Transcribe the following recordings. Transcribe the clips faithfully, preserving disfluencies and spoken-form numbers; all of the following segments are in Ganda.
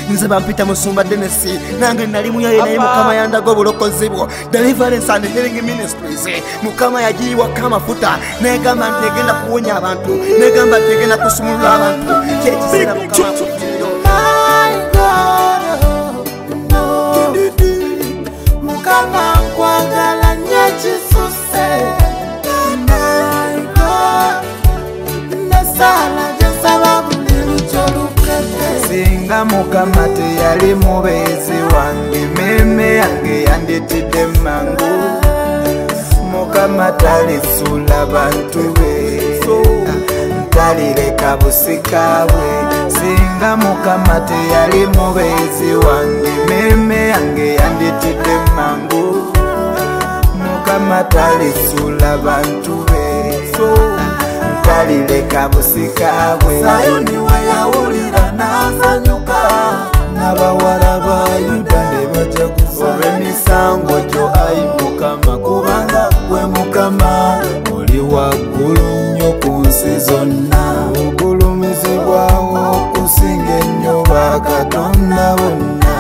nze bampita Musumba Denesi nange nali muyaye naye Mukama yandaga obulokozi bwo. Deliverance and Healing Ministries Mukama yagiyiwako amafuta negamba nti egenda kuwonya abantu negamba nti egenda kusumulula abantu kyekiseera Mukama akugiriro. Mukama nkwagala nnyo kisuse my God nasala jasaba buli lucho lukete. Singa Mukama teyali mubeezi wange meme yange yandetidde mangu. Mukama talisula bantu be talireka busika bwe. Singa Mukama teyali mubeezi wange meme yange yandetidde mangu. Mukama talisula bantu be talireka busika bwe. Sayuni weyawulira n'azanyuka n'abawala ba Yuda ne bajja kufa olw'emisango gyo ayi Mukama kubanga gwe Mukama oli waggulu nnyo ku nsi zonna. Ogulumizibwawo okusinga ennyo bakatonda bonna.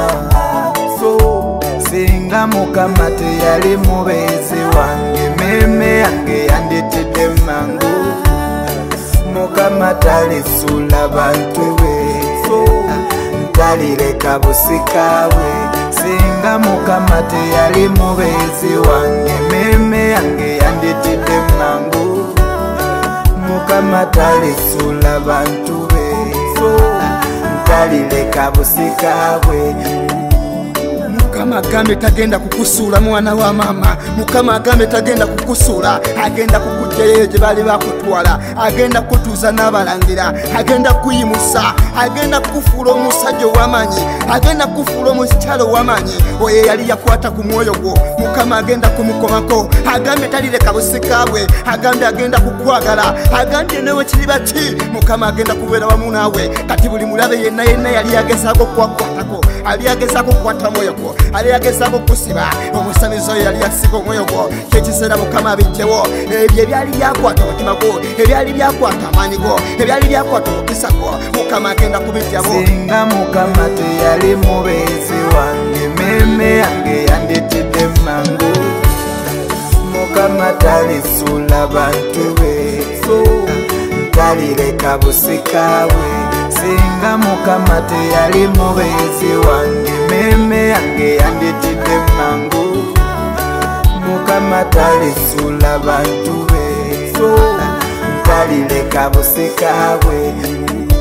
Singa Mukama teyali mubeezi wange meme yange yandetedde mangu. Mukama talisula bantu be talireka busika bwe. Singa Mukama teyali mubeezi wange meme yange yandetedde mangu. Mukama talisula bantu be talireka busika bwe. Mukama agambe tagenda kukusuula mwana wa mama. Mukama agambe tagenda kukusuula, agenda kukugyayo gye bali bakutwala, agenda kutuuza n'abalangira, agenda kuyimusa, agenda kufuula omusajja ow'amaanyi, agenda kufuula omukyala ow'amaanyi. Oyo yali yakwata ku mwoyo gwo Mukama agenda kumukomako. Agambe talireka busika bwe, agambe agenda kukwagala, agambye newe kiriba ki Mukama agenda kubeera wamu naawe. Kati buli mulabe yenna yenna yali yagezaako okwakwatako, ali yagezaako okukwata mwoyo gwo, ali yagezaako okusiba omusamizo oyo yali yasiba omwoyo gwo. Kyekiseera Mukama abijjewo ebyo ebyali byakwata omutima gwo, ebyali byakwata amaanyi go, ebyali byakwata omukisa gwo. Mukama agenda kubijjabo. Singa Mukama teyali mubeezi wange meme yange yandetedde mangu. Mukama talisula bantu be talireka busika bwe. Singa Mukama teyali mubeezi wange meme yange yandetedde mangu. Mukama talisula bantu be talireka busika bwe.